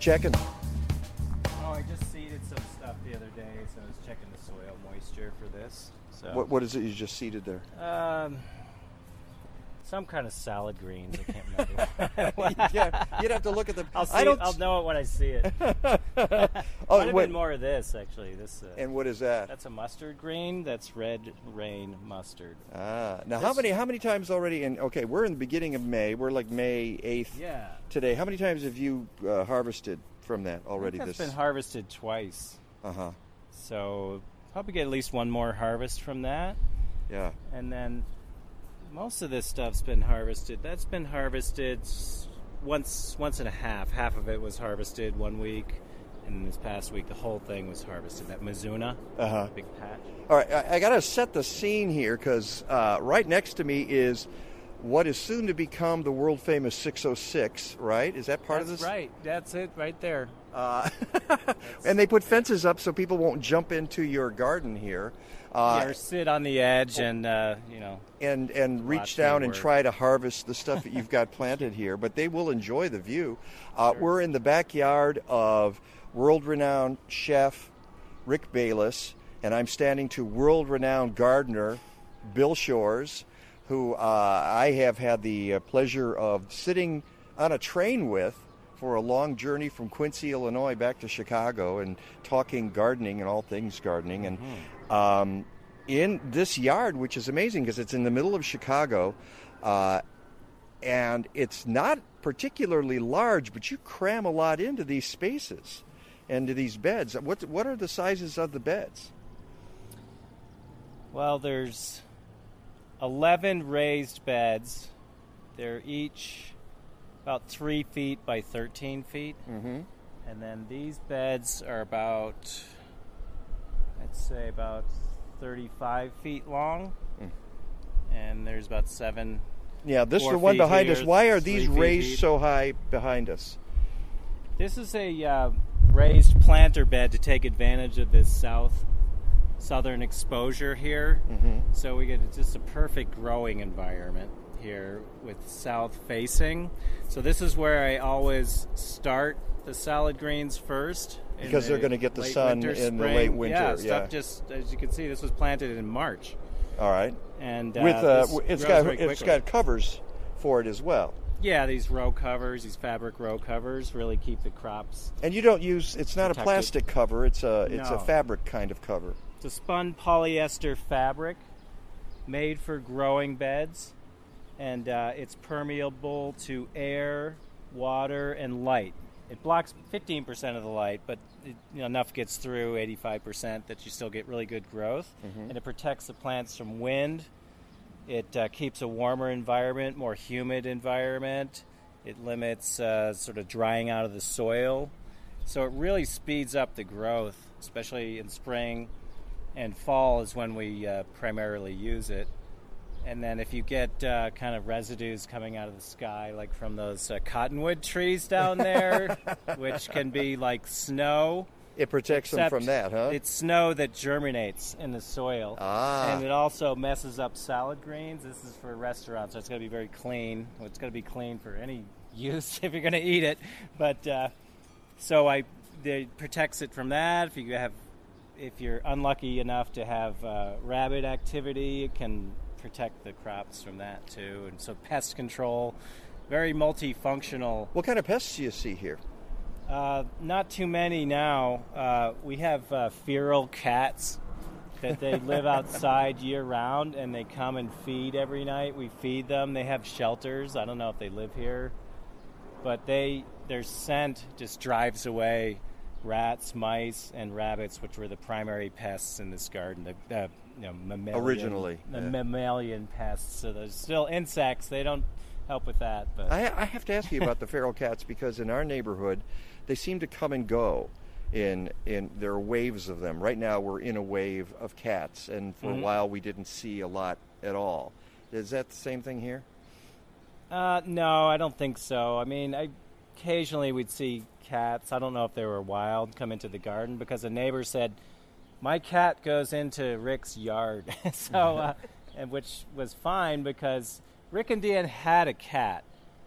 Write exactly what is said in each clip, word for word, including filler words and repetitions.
checking? Oh, I just seeded some stuff the other day, so I was checking the soil moisture for this. So, What What is it you just seeded there? Um, some kind of salad greens. I can't remember. Yeah, you'd have to look at the. I'll see. I don't. I'll know it when I see it. oh, Might have wait. been more of this actually. This. Uh, And what is that? That's a mustard green. That's red rain mustard. Ah, now This- how many how many times already? In okay, we're in the beginning of May. We're like May eighth Yeah. today. How many times have you uh, harvested from that already? I think that's this. been harvested twice. Uh huh. So probably get at least one more harvest from that. Yeah. And then most of this stuff's been harvested. That's been harvested s- once once and a half. Half of it was harvested one week, and this past week the whole thing was harvested. That Mizuna, Uh huh. big patch. All right, I, I got to set the scene here because uh, right next to me is what is soon to become the world famous six oh six. Right? Is that part That's of this? right. That's it right there. Uh, and they put fences up so people won't jump into your garden here. Uh, or sit on the edge and uh, you know. and and reach Watch down me and work. try to harvest the stuff that you've got planted here, but they will enjoy the view. Uh, We're in the backyard of world-renowned chef Rick Bayless, and I'm standing to world-renowned gardener Bill Shores, who uh, I have had the uh, pleasure of sitting on a train with for a long journey from Quincy, Illinois, back to Chicago, and talking gardening and all things gardening. And um, in this yard, which is amazing because it's in the middle of Chicago, uh, and it's not particularly large, but you cram a lot into these spaces and to these beds. What what are the sizes of the beds? Well, there's eleven raised beds. They're each about three feet by thirteen feet. Mm-hmm. And then these beds are about, I'd say, about thirty-five feet long. Mm. And there's about seven. Yeah, this is Four the one feet behind here, us. Why are three these feet raised deep. so high behind us? This is a uh, raised planter bed to take advantage of this south southern exposure here. Mm-hmm. So we get just a perfect growing environment here with south facing. So this is where I always start the salad greens first. in Because they're the gonna get the late sun winter, in the spring. late winter, Yeah, yeah. stuff just, as you can see, this was planted in March. All right. And uh, With uh, this it's grows got very it's quickly. got covers for it as well. Yeah, these row covers, these fabric row covers really keep the crops. And you don't use it's not a Protected. plastic cover. It's a it's a No. fabric kind of cover. It's a spun polyester fabric made for growing beds, and uh, it's permeable to air, water, and light. It blocks fifteen percent of the light, but it, you know, enough gets through, eighty-five percent, that you still get really good growth. Mhm. And it protects the plants from wind. It uh, keeps a warmer environment, more humid environment. It limits uh, sort of drying out of the soil. So it really speeds up the growth, especially in spring and fall is when we uh, primarily use it. And then if you get uh, kind of residues coming out of the sky, like from those uh, cottonwood trees down there, which can be like snow. It protects them except from that, huh? It's snow that germinates in the soil. Ah. And it also messes up salad greens. This is for restaurants, so it's got to be very clean. Well, it's got to be clean for any use if you're going to eat it. But uh, so I, it protects it from that. If you have, if you're unlucky enough to have uh, rabbit activity, it can protect the crops from that too. And so pest control, very multifunctional. What kind of pests do you see here? Uh, not too many now. Uh, we have uh, feral cats that they live outside year round, and they come and feed every night. We feed them. They have shelters. I don't know if they live here, but they their scent just drives away rats, mice, and rabbits, which were the primary pests in this garden. The uh, you know, mammalian, Originally, the yeah. mammalian pests. So there's still insects. They don't help with that. But I, I have to ask you about the feral cats because in our neighborhood, they seem to come and go. In in there are waves of them. Right now, we're in a wave of cats, and for Mhm. a while, we didn't see a lot at all. Is that the same thing here? Uh, no, I don't think so. I mean, I, occasionally we'd see cats. I don't know if they were wild come into the garden because a neighbor said, "My cat goes into Rick's yard," so uh, and which was fine because Rick and Deanne had a cat,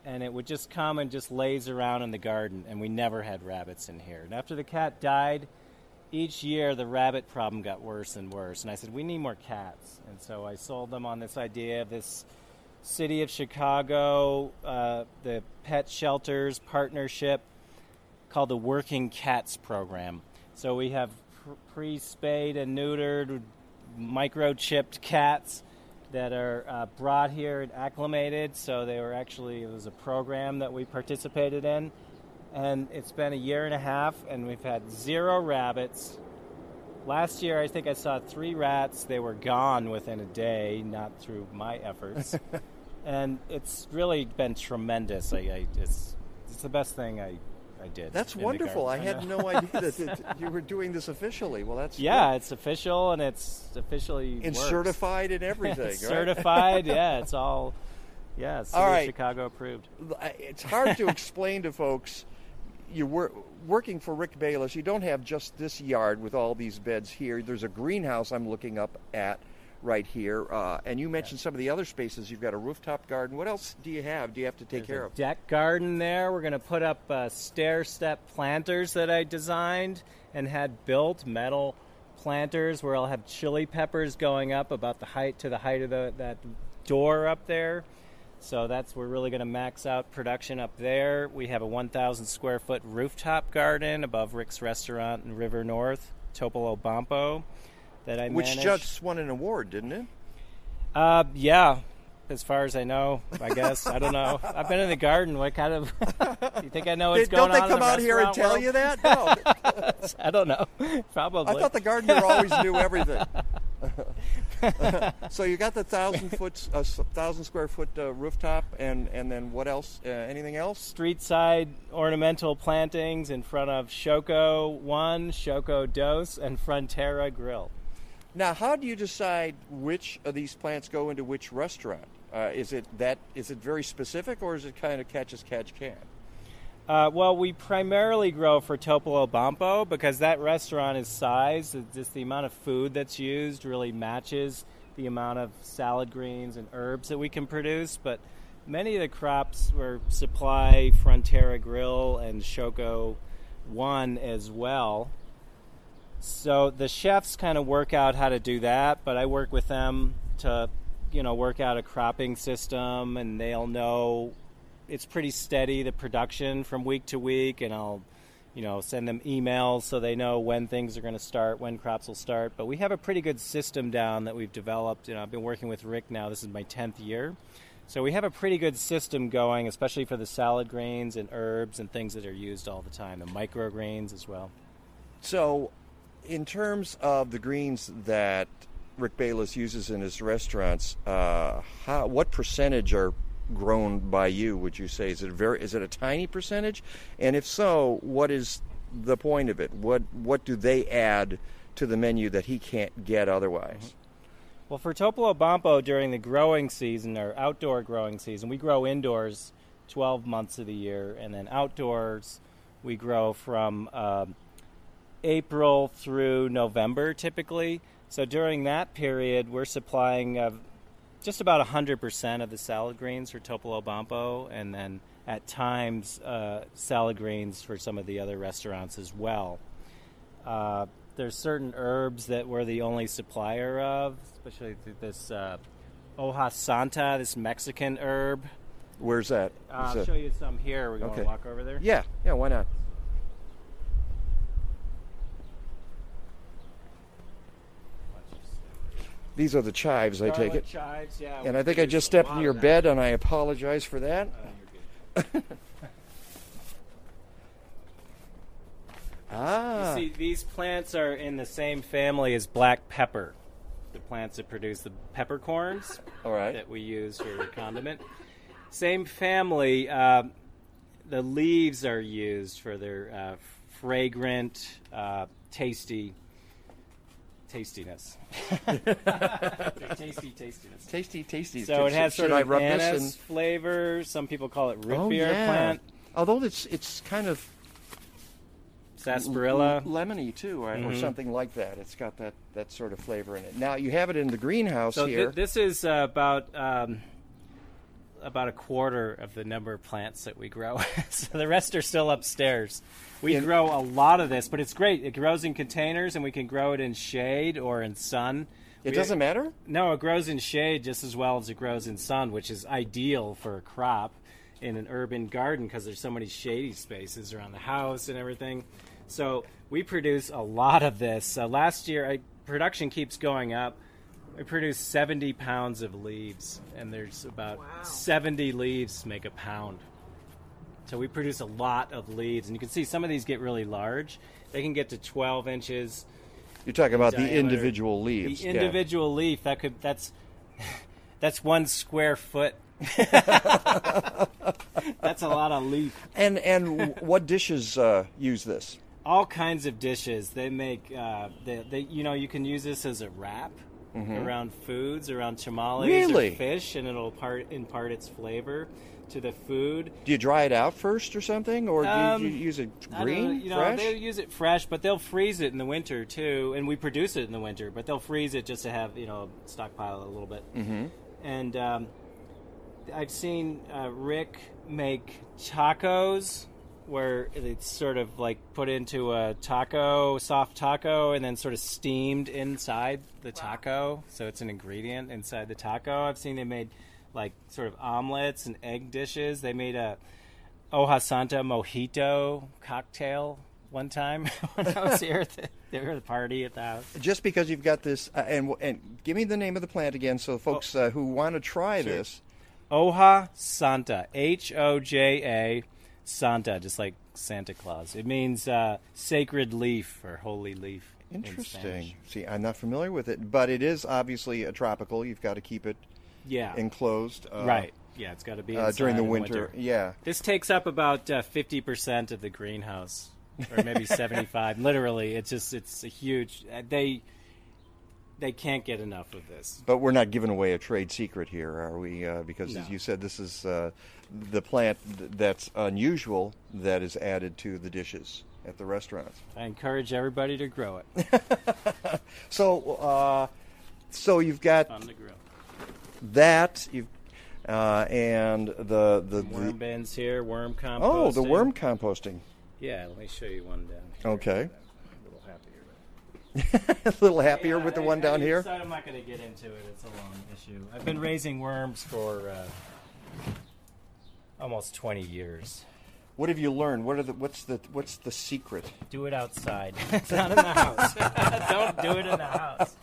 and it would just come and just laze around in the garden, and we never had rabbits in here. And after the cat died, each year the rabbit problem got worse and worse, and I said, we need more cats. And so I sold them on this idea of this City of Chicago, uh, the pet shelters partnership called the Working Cats Program. So we have pr- pre-spayed and neutered, microchipped cats that are uh, brought here and acclimated. So they were actually, it was a program that we participated in. And it's been a year and a half, and we've had zero rabbits. Last year, I think I saw three rats. They were gone within a day, not through my efforts. And it's really been tremendous. I, I, it's, it's the best thing I, I did. That's wonderful. I, I had no idea that, that you were doing this officially. Well, that's yeah, good. It's official, and it's officially and works. certified and everything. Right? Certified, yeah. It's all, yeah, City all right. of Chicago approved. It's hard to explain to folks. You're wor- working for Rick Bayless. You don't have just this yard with all these beds here. There's a greenhouse I'm looking up at right here. Uh, and you mentioned some of the other spaces. You've got a rooftop garden. What else do you have? Do you have to take There's care a of? Deck garden there. We're going to put up uh, stair-step planters that I designed and had built, metal planters where I'll have chili peppers going up about the height to the height of the, that door up there. So that's, we're really going to max out production up there. We have a one thousand square foot rooftop garden above Rick's Restaurant in River North, Topolobampo, that I Which manage. just won an award, didn't it? Uh, yeah, as far as I know, I guess. I don't know. I've been in the garden. What kind of... You think I know what's they, going don't on they come in the out here and tell world? you that? No. I don't know. Probably. I thought the gardener always knew everything. So you got the thousand foot, uh, thousand square foot uh, rooftop, and, and then what else? Uh, anything else? Street side ornamental plantings in front of Shoko One, Shoko Dos, and Frontera Grill. Now, how do you decide which of these plants go into which restaurant? Uh, is it that is it very specific, or is it kind of catch as catch can? Uh, well, we primarily grow for Topolobampo because that restaurant is size. It's just the amount of food that's used really matches the amount of salad greens and herbs that we can produce. But many of the crops were supply Frontera Grill and Shoko One as well. So the chefs kind of work out how to do that, but I work with them to, you know, work out a cropping system, and they'll know it's pretty steady, the production from week to week, and I'll, you know, send them emails so they know when things are going to start, when crops will start. But we have a pretty good system down that we've developed. You know, I've been working with Rick now. This is my tenth year. So we have a pretty good system going, especially for the salad greens and herbs and things that are used all the time, the microgreens as well. So in terms of the greens that Rick Bayless uses in his restaurants, uh, how, what percentage are grown by you, would you say? Is it very is it a tiny percentage? And if so, what is the point of it? What what do they add to the menu that he can't get otherwise? Well, for Topolobampo during the growing season or outdoor growing season, we grow indoors twelve months of the year, and then outdoors we grow from um, April through November typically. So during that period, we're supplying uh, just about one hundred percent of the salad greens for Topolobampo, and then at times uh, salad greens for some of the other restaurants as well. Uh, there's certain herbs that we're the only supplier of, especially this uh, hoja santa, this Mexican herb. Where's that? Uh, I'll that... show you some here. We're going okay. to walk over there. Yeah, yeah, why not? These are the chives, I take it. Chives, yeah. And I think I just stepped in your bed, and I apologize for that. Uh, you're good. Ah. You see, these plants are in the same family as black pepper, the plants that produce the peppercorns. All right. That we use for the condiment. Same family. Uh, the leaves are used for their uh, fragrant, uh, tasty tastiness. tasty tastiness. Tasty, tasty. So it has Should sort I of rub anise this and... flavor. Some people call it root oh, beer yeah. plant. Although it's it's kind of sarsaparilla, l- lemony too, right? Mm-hmm. Or something like that. It's got that, that sort of flavor in it. Now you have it in the greenhouse so here. Th- this is uh, about um, about a quarter of the number of plants that we grow. So the rest are still upstairs. We In- grow a lot of this, but it's great. It grows in containers, and we can grow it in shade or in sun. It We- doesn't matter? No, it grows in shade just as well as it grows in sun, which is ideal for a crop in an urban garden because there's so many shady spaces around the house and everything. So we produce a lot of this. Uh, last year, I, production keeps going up. We produced seventy pounds of leaves, and there's about Wow. seventy leaves make a pound. So we produce a lot of leaves, and you can see some of these get really large. They can get to twelve inches. You're talking about the diameter. individual leaves. The yeah. individual leaf, that could that's that's one square foot. That's a lot of leaf. And and what dishes uh, use this? All kinds of dishes. They make uh, they, they you know you can use this as a wrap around foods, around tamales Really? or fish, and it'll part impart its flavor to the food. Do you dry it out first or something, or Um, do you use it I don't green, know, you know, fresh? they use it fresh, but they'll freeze it in the winter too, and we produce it in the winter. But they'll freeze it just to have you know stockpile a little bit. Mm-hmm. And um, I've seen uh, Rick make tacos, where it's sort of like put into a taco, soft taco, and then sort of steamed inside the taco. So it's an ingredient inside the taco. I've seen they made like sort of omelets and egg dishes. They made a Hoja Santa mojito cocktail one time when I was here at the, they were at the party at the house. Just because you've got this, uh, and and give me the name of the plant again, so folks uh, who want to try Sure. this. Hoja Santa, H O J A Santa, just like Santa Claus. It means uh, sacred leaf or holy leaf. in Interesting. Spanish. See, I'm not familiar with it, but it is obviously a tropical. You've got to keep it Yeah. enclosed. Uh, right. Yeah, it's got to be Uh, during inside the in winter. Yeah. This takes up about uh, fifty percent of the greenhouse, or maybe seventy-five. Literally, it's just it's a huge. Uh, they they can't get enough of this. But we're not giving away a trade secret here, are we? Uh, because, No. as you said, this is uh, the plant th- that's unusual that is added to the dishes at the restaurants. I encourage everybody to grow it. So, uh, so you've got On the grill. that, you've, uh, and the the, Worm the bins here, worm composting. oh, the worm composting. Yeah, let me show you one down here. Okay. A little happier. A little happier Yeah, with the I- one I down here. decided I'm not going to get into it. It's a long issue. I've been raising worms for uh, almost twenty years. What have you learned? What are the what's the what's the secret? Do it outside. It's not in the house. Don't do it in the house.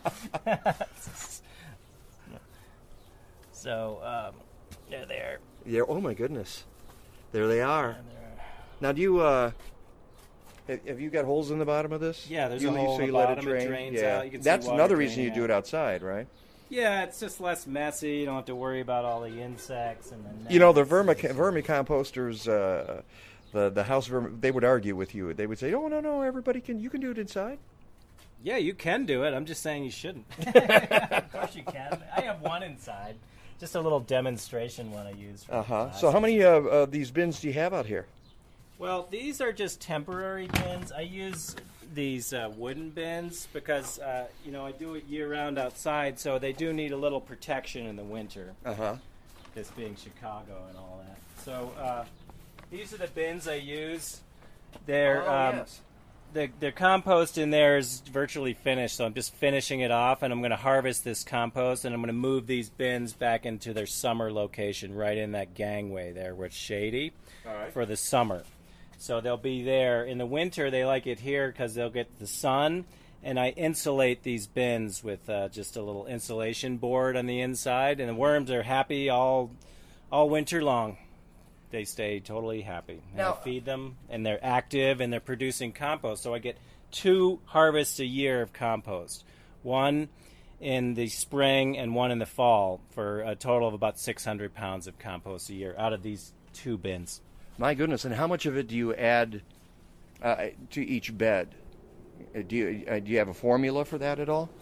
So, um, there they are. Yeah. Oh my goodness, there they are. And they're- Now, do you uh, have have you got holes in the bottom of this? Yeah, there's you, a hole so in you the let bottom, it it drain. drains yeah, out. You can see that's water another reason you draining do it out. outside, right? Yeah, it's just less messy. You don't have to worry about all the insects and the You know, the gnats. vermi vermicomposters, uh, the the house vermi, they would argue with you. They would say, "Oh no, no, everybody can. You can do it inside." Yeah, you can do it. I'm just saying you shouldn't. Of course you can. I have one inside. Just a little demonstration one I use. for Uh huh. classes. So, how many uh, uh, these bins do you have out here? Well, these are just temporary bins. I use these uh, wooden bins because, uh, you know, I do it year-round outside, so they do need a little protection in the winter, Uh huh. this being Chicago and all that. So uh, these are the bins I use. They're, Oh, um, yes. the, the compost in there is virtually finished, so I'm just finishing it off, and I'm going to harvest this compost, and I'm going to move these bins back into their summer location right in that gangway there where it's shady All right. for the summer. So they'll be there. In the winter, they like it here because they'll get the sun, and I insulate these bins with uh, just a little insulation board on the inside, and the worms are happy all all winter long. They stay totally happy. And Now- I feed them, and they're active, and they're producing compost. So I get two harvests a year of compost, one in the spring and one in the fall, for a total of about six hundred pounds of compost a year out of these two bins. My goodness! And how much of it do you add uh, to each bed? Uh, Do you uh, do you have a formula for that at all?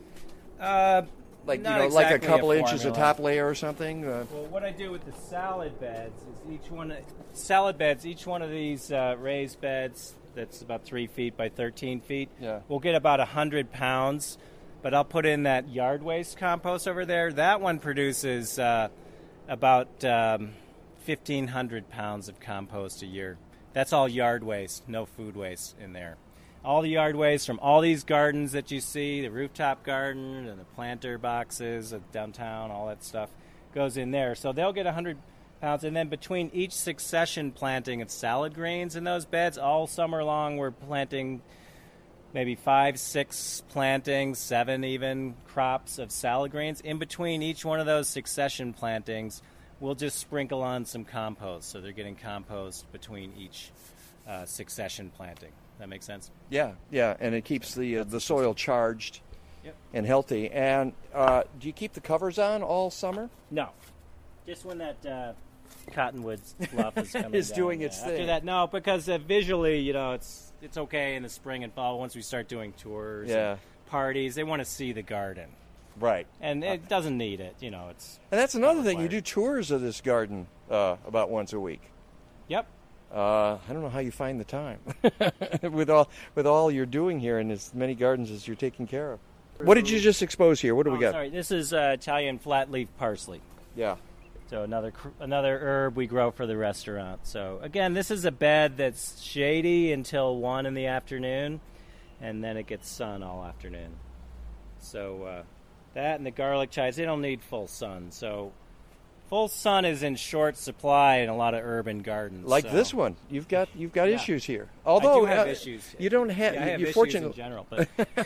Uh, Like Not you know, like a exactly a couple inches of formula. top layer or something. Uh, well, what I do with the salad beds is each one salad beds. Each one of these uh, raised beds that's about three feet by thirteen feet. Yeah. We'll get about a hundred pounds, but I'll put in that yard waste compost over there. That one produces uh, About um, fifteen hundred pounds of compost a year. That's all yard waste, no food waste in there. All the yard waste from all these gardens that you see, the rooftop garden and the planter boxes of downtown, all that stuff goes in there. So they'll get one hundred pounds. And then between each succession planting of salad greens in those beds, all summer long we're planting maybe five, six plantings, seven even crops of salad greens. In between each one of those succession plantings, we'll just sprinkle on some compost. So they're getting compost between each uh, succession planting. That makes sense? Yeah, yeah, and it keeps the uh, the soil charged Yep. and healthy. And uh, do you keep the covers on all summer? No. Just when that uh, cottonwood fluff is coming Is down. doing Yeah. its After thing. that, no, because uh, visually, you know, it's it's okay in the spring and fall. Once we start doing tours Yeah. and parties, they want to see the garden. Right. And it doesn't need it, you know, it's... And that's another thing. You required. do tours of this garden uh, about once a week. Yep. Uh, I don't know how you find the time with all with all you're doing here and as many gardens as you're taking care of. What did you just expose here? What do oh, we got? Sorry, this is uh, Italian flat leaf parsley. Yeah. So another cr- another herb we grow for the restaurant. So again, this is a bed that's shady until one in the afternoon, and then it gets sun all afternoon. So uh, that and the garlic chives, they don't need full sun. So full sun is in short supply in a lot of urban gardens. Like so. this one, you've got you've got Yeah. issues here. Although I do have uh, issues. you don't have, Yeah, I have you're issues fortunate, in general, but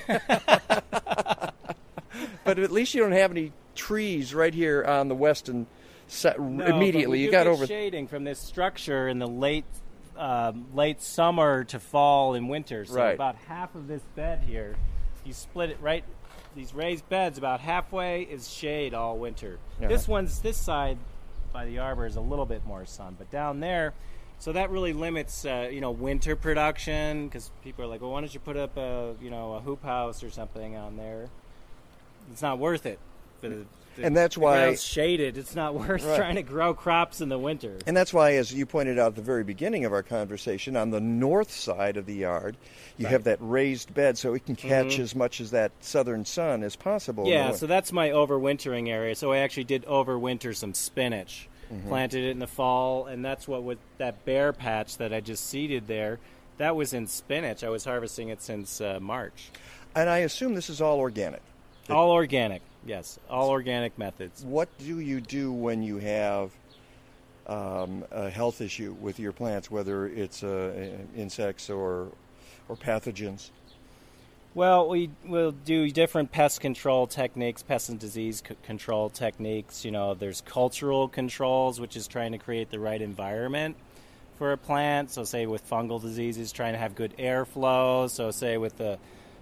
but at least you don't have any trees right here on the west and se- No, immediately. but we You do got get over. shading from this structure in the late um, late summer to fall and winter. So Right. about half of this bed here, you split it right. These raised beds, about halfway is shade all winter. Uh-huh. This one's this side by the arbor is a little bit more sun, but down there, so that really limits uh, you know winter production because people are like, well, why don't you put up a you know a hoop house or something on there? It's not worth it. For the, the, And that's the why- ground's shaded. It's not worth Right. trying to grow crops in the winter. And that's why, as you pointed out at the very beginning of our conversation, on the north side of the yard, you Right. have that raised bed so it can catch Mhm. as much as that southern sun as possible. in the Yeah, win- so that's my overwintering area. So I actually did overwinter some spinach, Mm-hmm. planted it in the fall, and that's what with that bare patch that I just seeded there. That was in spinach. I was harvesting it since uh, March. and I assume this is all organic. It- All organic, yes, all organic methods. What do you do when you have um, a health issue with your plants, whether it's uh, insects or or pathogens? Well, we will do different pest control techniques, pest and disease c- control techniques. You know, there's cultural controls, which is trying to create the right environment for a plant. So, say with fungal diseases, trying to have good airflow. So, say with the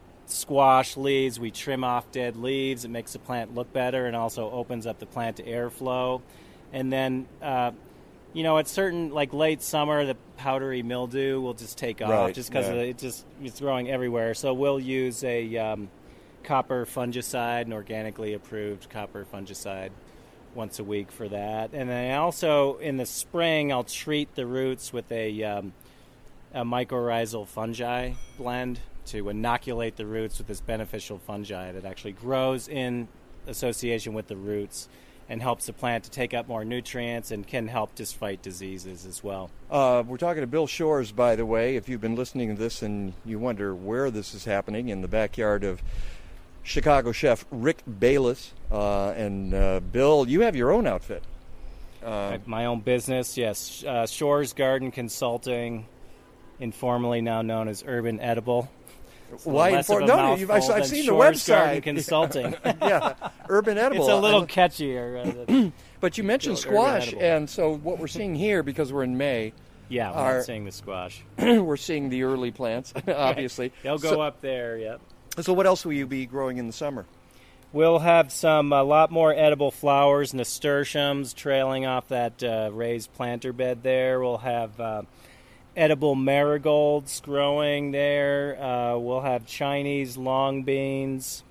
squash leaves, we trim off dead leaves. It makes the plant look better and also opens up the plant to airflow. And then, uh, you know, at certain, like late summer, the powdery mildew will just take off Right, just because yeah. it just it's growing everywhere. So we'll use a um, copper fungicide, an organically approved copper fungicide, once a week for that. And then also in the spring, I'll treat the roots with a, um, a mycorrhizal fungi blend to inoculate the roots with this beneficial fungi that actually grows in association with the roots and helps the plant to take up more nutrients and can help just fight diseases as well. Uh, we're talking to Bill Shores, by the way. If you've been listening to this and you wonder where this is happening, in the backyard of Chicago chef Rick Bayless. Uh, and uh, Bill, you have your own outfit. Uh, My own business, yes. Uh, Shores Garden Consulting, informally now known as Urban Edible. It's a little why? less For, of a no, mouthful you've, I've, I've than seen Shores the Garden website. Consulting. Yeah, Urban Edible. It's a little I- catchier. uh, than- But you mentioned Urban squash, Edible. and so what we're seeing here, because we're in May, yeah, we're Our- not seeing the squash. we're seeing the early plants, obviously. They'll go so, up there, yep. So what else will you be growing in the summer? We'll have some, a lot more edible flowers, nasturtiums trailing off that uh, raised planter bed there. We'll have uh, edible marigolds growing there. Uh, we'll have Chinese long beans.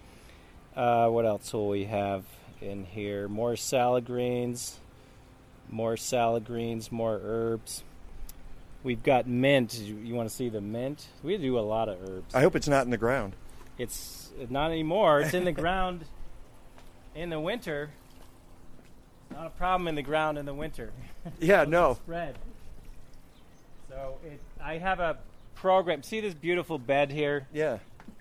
Uh, what else will we have in here? More salad greens. More salad greens, more herbs. We've got mint. You, you want to see the mint? We do a lot of herbs. I hope it's not in the ground. It's not anymore. It's in the ground in the winter. Not a problem in the ground in the winter. Yeah, no. Spread. So it, I have a program. See this beautiful bed here? Yeah.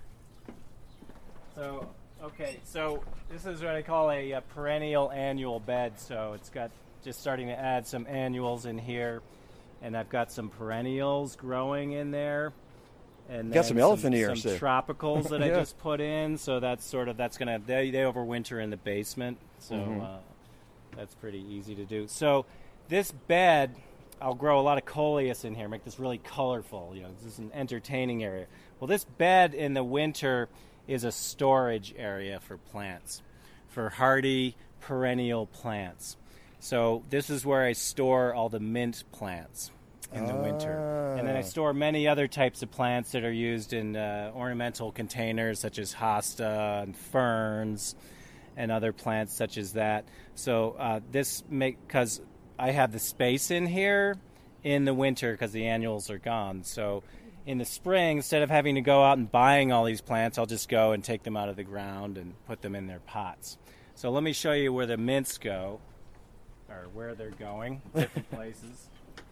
So, okay, so this is what I call a, a perennial annual bed. So it's got just starting to add some annuals in here. And I've got some perennials growing in there. And got some elephant some, ears some there. tropicals that Yeah. I just put in. So that's sort of, that's going to, they, they overwinter in the basement. So Mhm. uh, that's pretty easy to do. So this bed, I'll grow a lot of coleus in here, make this really colorful. You know, this is an entertaining area. Well, this bed in the winter is a storage area for plants, for hardy perennial plants. So this is where I store all the mint plants in the winter. And then I store many other types of plants that are used in uh, ornamental containers, such as hosta and ferns and other plants such as that. So uh, this make, because I have the space in here in the winter because the annuals are gone. So in the spring, instead of having to go out and buying all these plants, I'll just go and take them out of the ground and put them in their pots. So let me show you where the mints go, or where they're going, different places.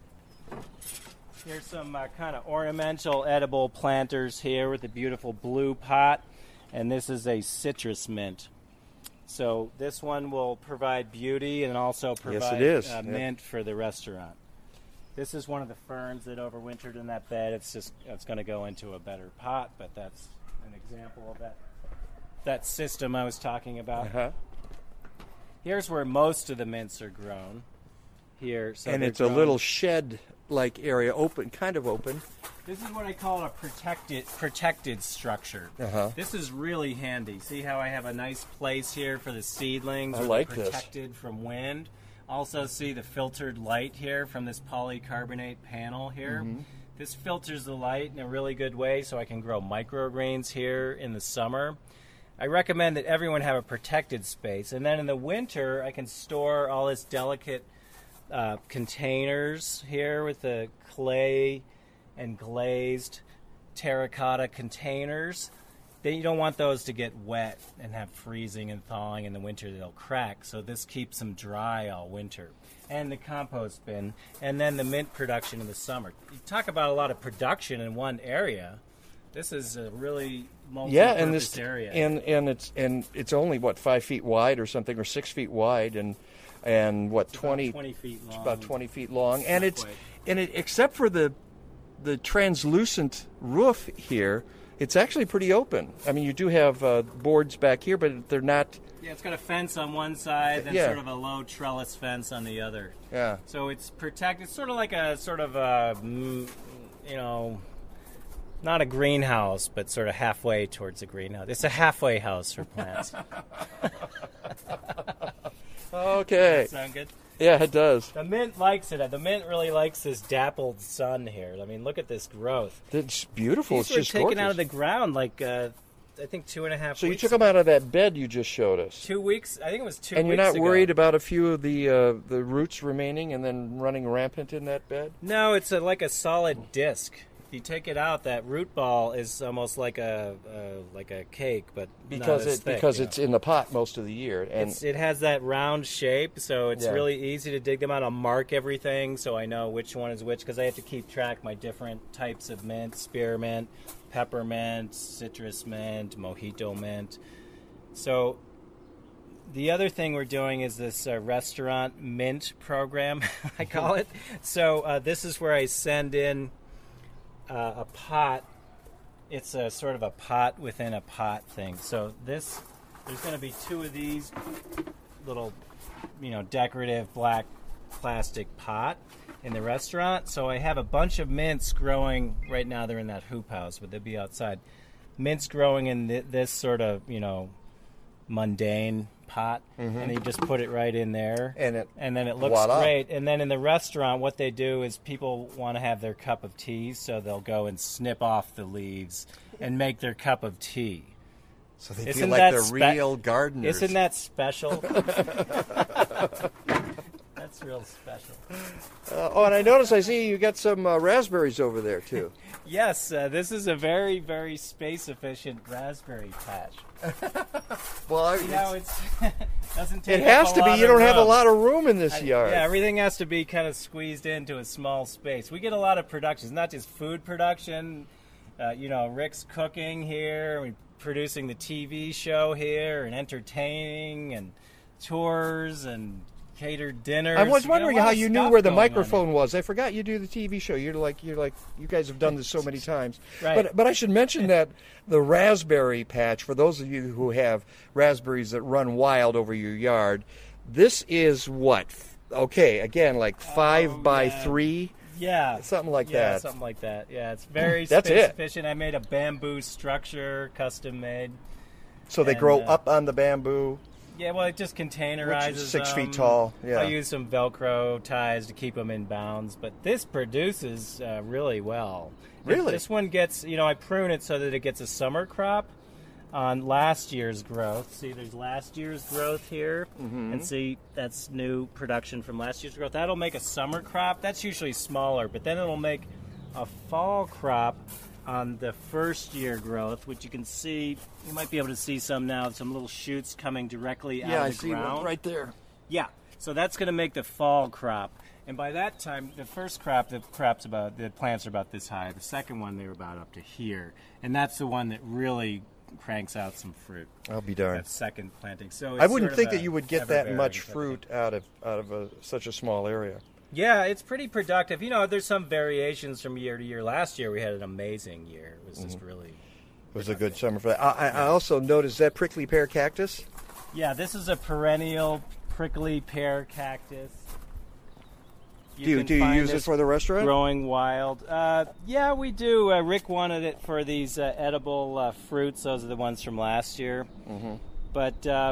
Here's some uh, kind of ornamental edible planters here with a beautiful blue pot, and this is a citrus mint. So this one will provide beauty and also provide Yes, it is. Uh, Yeah. mint for the restaurant. This is one of the ferns that overwintered in that bed. It's just it's going to go into a better pot, but that's an example of that that system I was talking about. Uh-huh. Here's where most of the mints are grown. Here, so And they're it's a grown- little shed-like area, open, kind of open. This is what I call a protected protected structure. Uh-huh. This is really handy. See how I have a nice place here for the seedlings? I where like they're this. protected from wind. Also see the filtered light here from this polycarbonate panel here. Mm-hmm. This filters the light in a really good way so I can grow microgreens here in the summer. I recommend that everyone have a protected space. And then in the winter, I can store all this delicate uh, containers here with the clay and glazed terracotta containers. Then you don't want those to get wet and have freezing and thawing in the winter. They'll crack. So this keeps them dry all winter. And the compost bin. And then the mint production in the summer. You talk about a lot of production in one area. This is a really multi-purpose Yeah, and this area. and and it's and it's only what five feet wide or something, or six feet wide, and and what It's about twenty twenty feet long. It's about twenty feet long, and Not it's quite. and it except for the the translucent roof here, it's actually pretty open. I mean, you do have uh, boards back here, but they're not. Yeah, it's got a fence on one side, then Yeah. sort of a low trellis fence on the other. Yeah. So it's protected. It's sort of like a sort of a, mm, you know, not a greenhouse, but sort of halfway towards a greenhouse. It's a halfway house for plants. Okay. Sound good? Yeah, it does. The mint likes it. The mint really likes this dappled sun here. I mean, look at this growth. It's beautiful. These It's were just taken gorgeous. out of the ground like uh, I think two and a half. So you weeks took them out of that bed you just showed us, Two weeks. I think it was two. and you're weeks not ago. worried about a few of the uh, the roots remaining and then running rampant in that bed. No, it's a, like a solid disc. If you take it out, that root ball is almost like a uh, like a cake, but Because not as it thick, because you it's know. in the pot most of the year, and It's, it has that round shape, so it's Yeah. really easy to dig them out. I'll mark everything so I know which one is which, because I have to keep track my different types of mint: spearmint, peppermint, citrus mint, mojito mint. So the other thing we're doing is this uh, restaurant mint program, I call it. So uh, this is where I send in uh, a pot. It's a sort of a pot within a pot thing. So this, there's going to be two of these little, you know, decorative black plastic pot in the restaurant. So I have a bunch of mints growing right now. They're in that hoop house, but they'll be outside. Mints growing in th- this sort of, you know, mundane pot, and you just put it right in there, And it- and then it looks voila. great. And then in the restaurant, what they do is people want to have their cup of tea, so they'll go and snip off the leaves and make their cup of tea. so they Isn't feel like that they're spe- real gardeners. Isn't that special? That's It's real special. Uh, oh, and I notice I see you got some uh, raspberries over there too. Yes, uh, this is a very, very space-efficient raspberry patch. Well, I, You know, it's doesn't take it has up a to be. lot You of don't have a room. lot of room in this I- yard. Yeah, everything has to be kind of squeezed into a small space. We get a lot of productions, not just food production. Uh, you know, Rick's cooking here, we're producing the T V show here, and entertaining, and tours, and catered dinners. I was We get a wondering lot how of you knew stuff where the going on here. microphone was. I forgot you do the T V show. You're like you're like you guys have done this so many times. Right. But but I should mention that the raspberry patch, for those of you who have raspberries that run wild over your yard, this is what? Okay, again, like five Oh, by yeah. three, Yeah. something like yeah, that. something like that. Yeah, it's very That's space it. efficient. I made a bamboo structure, custom made. So they And, grow uh, up on the bamboo. Yeah, well, it just containerizes Which is six them. feet tall, yeah. I use some Velcro ties to keep them in bounds, but this produces uh, really well. Really? This one gets, you know, I prune it so that it gets a summer crop on last year's growth. See, there's last year's growth here, Mm-hmm. and see, that's new production from last year's growth. That'll make a summer crop. That's usually smaller, but then it'll make a fall crop on the first year growth, which you can see, you might be able to see some now, some little shoots coming directly out Yeah, of I the see ground. one right there. Yeah, so that's going to make the fall crop. And by that time, the first crop, the crop's about, the plants are about this high. The second one, they're about up to here. And that's the one that really cranks out some fruit. I'll be darned. That second planting. So it's I wouldn't sort of think a that you would get that ever-varying much type of fruit thing. out of out of a, such a small area. Yeah, it's pretty productive. You know, there's some variations from year to year. Last year, we had an amazing year. It was just really... It was a good summer for that. I, I also noticed that prickly pear cactus. Yeah, this is a perennial prickly pear cactus. Do you, can do you find use it this for the restaurant? growing wild. Uh, yeah, we do. Uh, Rick wanted it for these uh, edible uh, fruits. Those are the ones from last year. Mm-hmm. But, uh,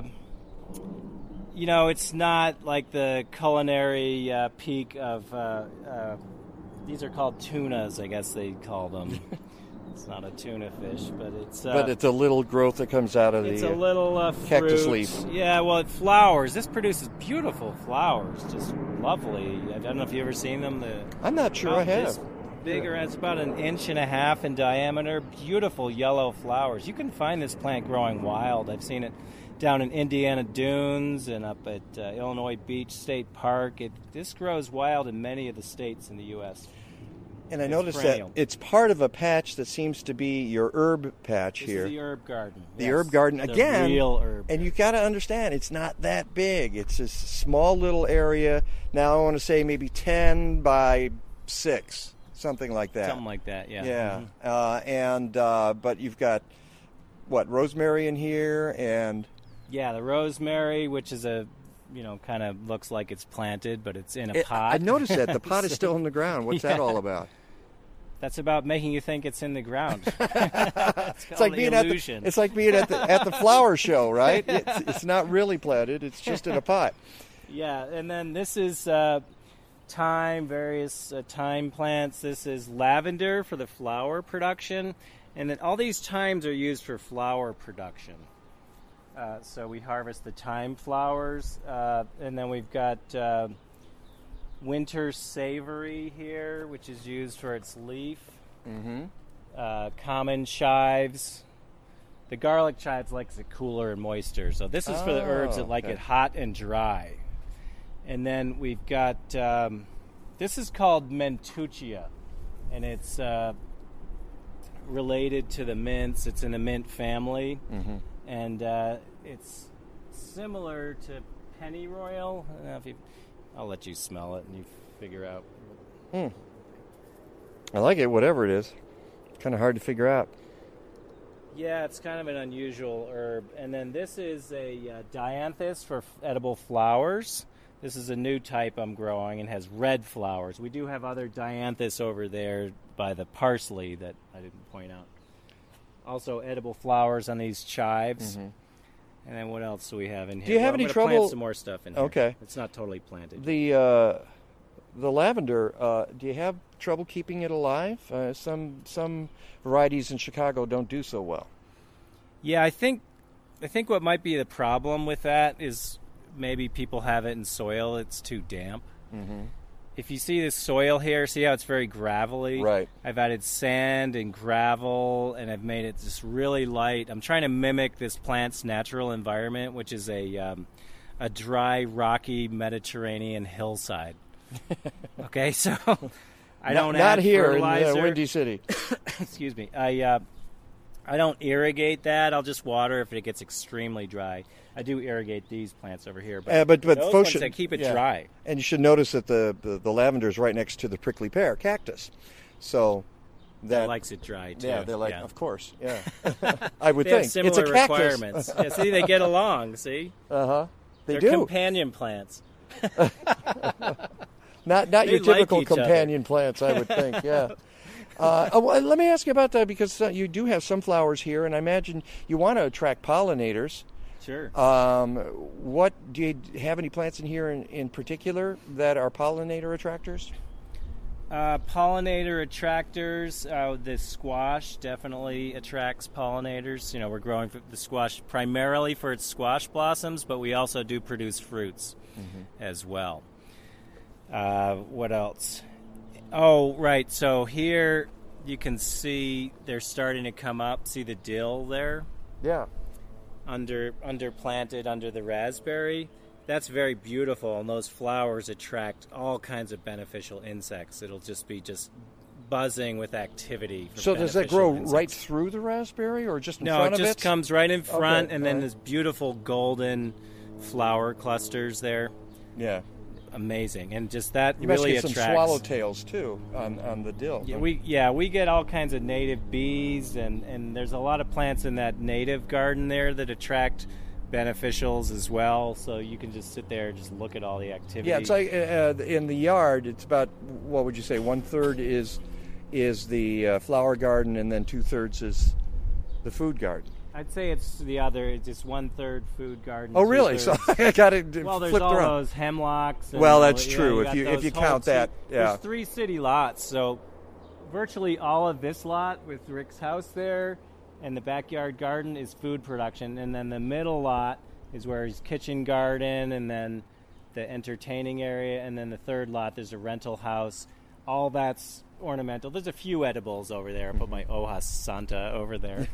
you know, it's not like the culinary uh, peak of... Uh, uh, these are called tunas, I guess they call them. It's not a tuna fish, but it's... Uh, But it's a little growth that comes out of it's the... a little uh, cactus fruit. leaf. Yeah, well, it flowers. This produces beautiful flowers, just lovely. I don't know if you've ever seen them. The I'm not sure about I have. this bigger, it's about an inch and a half in diameter. Beautiful yellow flowers. You can find this plant growing wild. I've seen it down in Indiana Dunes and up at uh, Illinois Beach State Park. It this grows wild in many of the states in the U S And I It's noticed perennial. that it's part of a patch that seems to be your herb patch This here. is the herb garden. The Yes, herb garden the again. real herb. And you got to understand, it's not that big. It's a small little area. Now I want to say maybe ten by six, something like that. Something like that. Yeah. Yeah. Mhm. Uh, and uh, but you've got what, rosemary in here, and Yeah, the rosemary, which is a, you know, kind of looks like it's planted, but it's in a it, pot. I noticed that the pot is still in the ground. What's that Yeah. all about? That's about making you think it's in the ground. it's It's like being at the, illusion. it's like being at the at the flower show, right? It's, it's not really planted. It's just in a pot. Yeah, and then this is uh, thyme, various uh, thyme plants. This is lavender for the flower production, and then all these thymes are used for flower production. Uh, so we harvest the thyme flowers, uh, and then we've got uh, winter savory here, which is used for its leaf. Mm-hmm. Uh, common chives. The garlic chives likes it cooler and moister, so this is for the herbs Oh, that like okay. it hot and dry. And then we've got um, this is called Mentuccia, and it's uh, related to the mints. It's in the mint family, Mm-hmm. and uh, it's similar to pennyroyal. I don't know if you, I'll let you smell it and you figure out. Mm. I like it, whatever it is. Kind of hard to figure out. Yeah, it's kind of an unusual herb. And then this is a uh, dianthus for f- edible flowers. This is a new type I'm growing and has red flowers. We do have other dianthus over there by the parsley that I didn't point out. Also edible flowers on these chives. Mm-hmm. And then what else do we have in here? Do you have Well, any I'm gonna trouble- Plant some more stuff in here. Okay. It's not totally planted. The uh, the lavender. Uh, do you have trouble keeping it alive? Uh, some some varieties in Chicago don't do so well. Yeah, I think I think what might be the problem with that is maybe people have it in soil it's too damp. Mm-hmm. If you see this soil here, see how it's very gravelly? Right. I've added sand and gravel, and I've made it just really light. I'm trying to mimic this plant's natural environment, which is a um, a dry, rocky Mediterranean hillside. Okay, so I not, don't not add here fertilizer. in uh, Windy City. Excuse me. I uh, I don't irrigate that. I'll just water if it gets extremely dry. I do irrigate these plants over here, but Uh, but but those folks ones should that keep it yeah. dry. And you should notice that the, the the lavender is right next to the prickly pear cactus, so that It likes it dry too. yeah, they're like, yeah. of course, yeah. I would They think have similar it's a cactus. requirements. Yeah, see, they get along. See, Uh huh. They they're do. companion plants. Not not They your like typical each other. companion plants, I would think. Yeah. Uh, oh, well, let me ask you about that because uh, you do have sunflowers here, and I imagine you want to attract pollinators. Sure. Um, what do you have any plants in here in, in particular that are pollinator attractors? Uh, pollinator attractors. Uh, the squash definitely attracts pollinators. You know, we're growing the squash primarily for its squash blossoms, but we also do produce fruits mm-hmm. as well. Uh, what else? Oh, right. So here you can see they're starting to come up. See the dill there? Yeah. Under under planted under the raspberry. That's very beautiful, and those flowers attract all kinds of beneficial insects. It'll just be just buzzing with activity. For So does that grow insects. right through the raspberry, or just in no, front it of just it? comes right in front, Okay, and then all right. there's beautiful golden flower clusters there. Yeah. Amazing, and just that You really must get attracts. some swallowtails too on, on the dill. Yeah, we yeah we get all kinds of native bees, and, and there's a lot of plants in that native garden there that attract beneficials as well. So you can just sit there and just look at all the activity. Yeah, it's like uh, in the yard. It's about, what would you say? One third is is the uh, flower garden, and then two thirds is the food garden. I'd say it's the other. It's just one third food garden. Oh, really? So two-thirds- I got it well, there's flipped all around. those hemlocks. And, Well, that's you know, true, you if got you- if those you whole count two- that, yeah. There's three city lots, so virtually all of this lot with Rick's house there and the backyard garden is food production, and then the middle lot is where his kitchen garden, and then the entertaining area, and then the third lot there's a rental house. All that's ornamental. There's a few edibles over there. I put my Hojas Santa over there.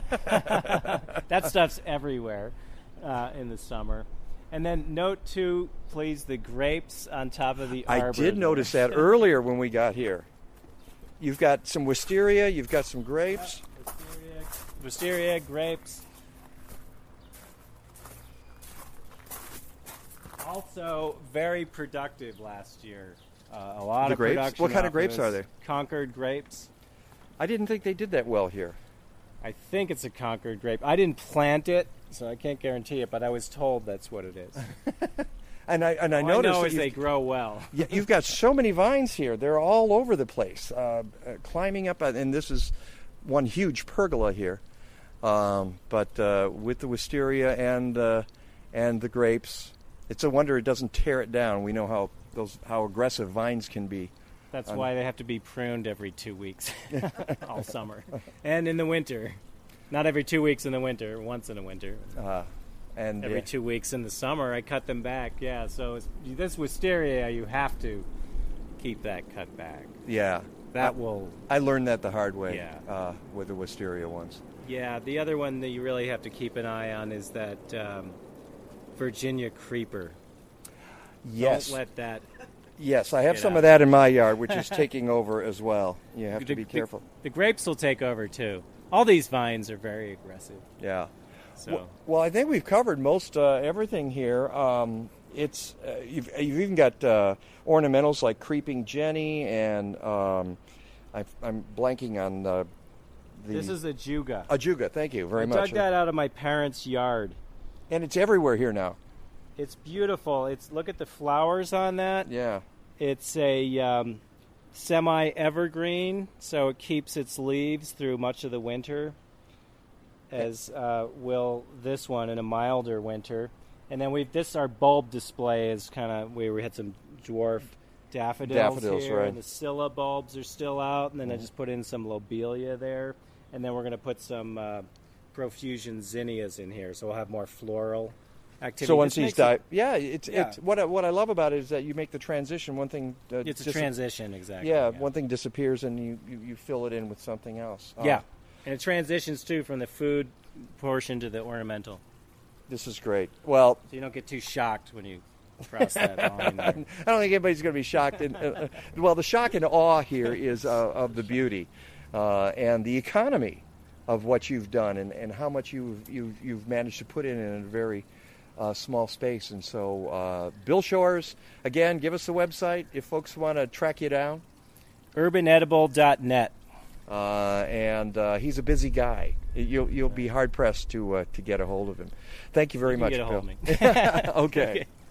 That stuff's everywhere uh, in the summer. And then note too, please, the grapes on top of the arbor. I did notice that earlier when we got here. You've got some wisteria, you've got some grapes. Wisteria, wisteria, grapes. Also, very productive last year. Uh, a lot The of grapes? production. What kind of off grapes this. are they? Concord grapes. I didn't think they did that well here. I think it's a Concord grape. I didn't plant it, so I can't guarantee it, but I was told that's what it is. And I and I All noticed I know that is you've- they grow well. Yeah, you've got so many vines here. They're all over the place, uh, uh, climbing up. uh, And this is one huge pergola here. Um, but uh, with the wisteria and uh, and the grapes, it's a wonder it doesn't tear it down. We know how those how aggressive vines can be. That's Um, why they have to be pruned every two weeks, all summer, and in the winter. Not every two weeks in the winter, once in the winter. Uh, and Every uh, two weeks in the summer, I cut them back. Yeah, so it's, this wisteria, you have to keep that cut back. yeah, That I, will. I learned that the hard way. Yeah. Uh, with the wisteria ones. Yeah, the other one that you really have to keep an eye on is that um, Virginia creeper. Yes, Don't let that. yes, I have Get some out. of that in my yard, which is taking over as well. You have to the- be the- careful. The grapes will take over too. All these vines are very aggressive. Yeah. So Well, well, I think we've covered most uh, everything here. Um, it's uh, you've, you've even got uh, ornamentals like creeping jenny, and um, I, I'm blanking on uh, the this is a juga. ajuga. Thank you very I much. dug that out of my parents' yard. And it's everywhere here now. It's beautiful. It's look at the flowers on that. Yeah. It's a um, semi-evergreen, so it keeps its leaves through much of the winter, as uh, will this one in a milder winter. And then we've this our bulb display is kind of where we had some dwarf daffodils, Daffodils, here, right. and the scilla bulbs are still out. And then I just put in some lobelia there, and then we're going to put some uh, profusion zinnias in here, so we'll have more floral activity. So once This he's makes it- died, yeah, it's Yeah. it's what I, what I love about it is that you make the transition. One thing, uh, It's a dis- transition, exactly. Yeah, one thing disappears and you, you, you fill it in with something else. Uh, Yeah, and it transitions too from the food portion to the ornamental, This is great. Well, so you don't get too shocked when you cross that line. there. I don't think anybody's going to be shocked. In, uh, uh, well, the shock and awe here is uh, of the beauty uh, and the economy of what you've done and, and how much you've, you've, you've managed to put in in a very uh, small space. And so, uh, Bill Shores, again, give us the website if folks want to track you down. urban edible dot net. Uh, and uh, he's a busy guy. You'll, you'll be hard-pressed to, uh, to get a hold of him. Thank you very You can much, get a Bill. hold of me. Okay. Okay.